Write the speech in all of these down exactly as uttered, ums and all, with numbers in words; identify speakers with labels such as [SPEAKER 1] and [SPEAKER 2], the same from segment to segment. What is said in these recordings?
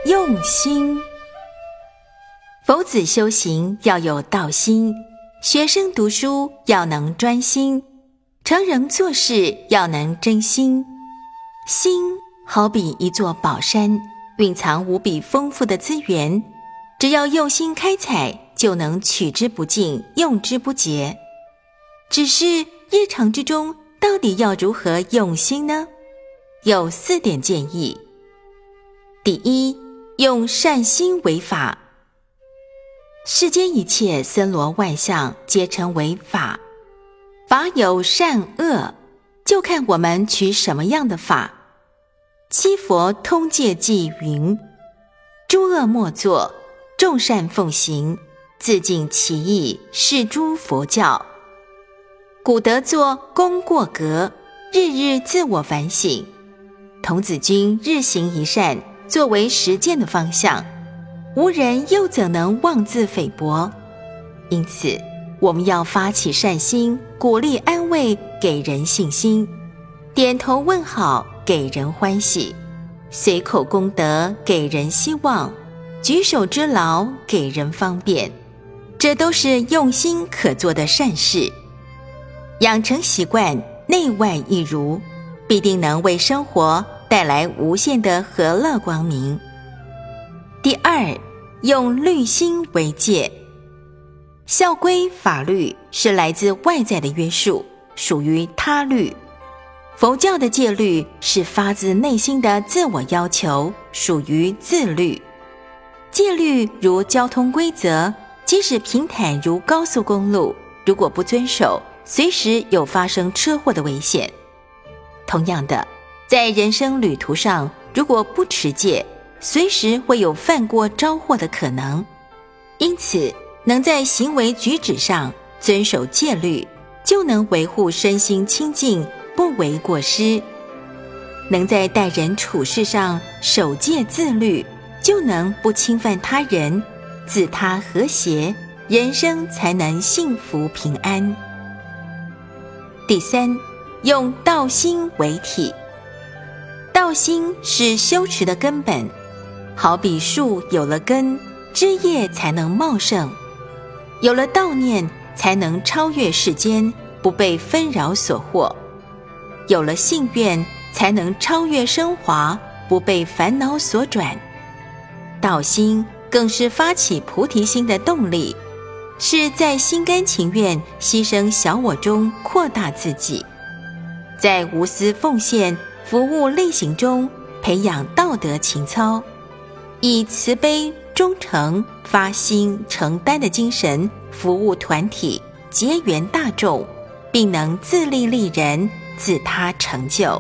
[SPEAKER 1] 用心。佛子修行要有道心，学生读书要能专心，成人做事要能真心。心好比一座宝山，蕴藏无比丰富的资源，只要用心开采，就能取之不尽，用之不竭。只是日常之中到底要如何用心呢？有四点建议。第一，用善心为法。世间一切森罗万象皆称为法，法有善恶，就看我们取什么样的法。七佛通戒记云：诸恶莫作，众善奉行，自尽其意，是诸佛教。古德作功过格，日日自我反省。童子军日行一善，作为实践的方向，无人又怎能妄自菲薄？因此，我们要发起善心，鼓励安慰，给人信心；点头问好，给人欢喜；随口功德，给人希望；举手之劳，给人方便。这都是用心可做的善事。养成习惯，内外一如，必定能为生活带来无限的和乐光明。第二，用律心为戒。校规法律是来自外在的约束，属于他律。佛教的戒律是发自内心的自我要求，属于自律。戒律如交通规则，即使平坦如高速公路，如果不遵守，随时有发生车祸的危险。同样的，在人生旅途上，如果不持戒，随时会有犯过招祸的可能。因此，能在行为举止上遵守戒律，就能维护身心清净，不为过失；能在待人处事上守戒自律，就能不侵犯他人，自他和谐，人生才能幸福平安。第三，用道心为体。道心是修持的根本，好比树有了根，枝叶才能茂盛；有了道念，才能超越世间，不被纷扰所惑；有了信愿，才能超越升华，不被烦恼所转。道心更是发起菩提心的动力，是在心甘情愿牺牲小我中扩大自己，在无私奉献服务力行中培养道德情操，以慈悲忠诚发心承担的精神服务团体，结缘大众，并能自利利人，自他成就。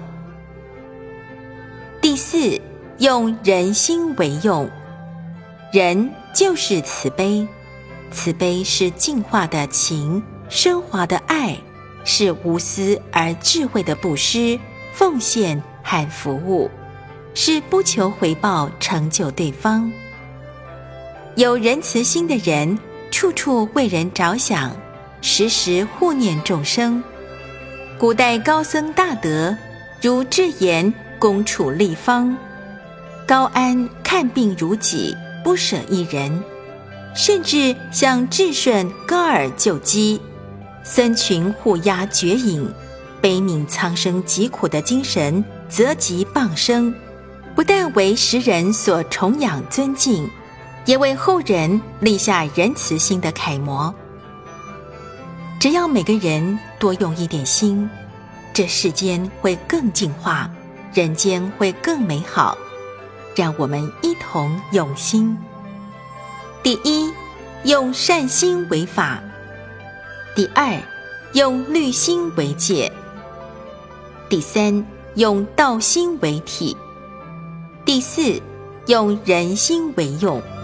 [SPEAKER 1] 第四，用人心为用。人就是慈悲，慈悲是净化的情，升华的爱，是无私而智慧的布施、奉献和服务，是不求回报成就对方。有仁慈心的人，处处为人着想，时时护念众生。古代高僧大德，如智严恭处立方，高安看病如己，不舍一人，甚至像智顺高尔救机，僧群护鸦绝影，悲悯苍生疾苦的精神择吉傍生，不但为时人所崇仰尊敬，也为后人立下仁慈心的楷模。只要每个人多用一点心，这世间会更净化，人间会更美好。让我们一同用心。第一，用善心为法；第二，用律心为戒；第三，用道心为体；第四，用人心为用。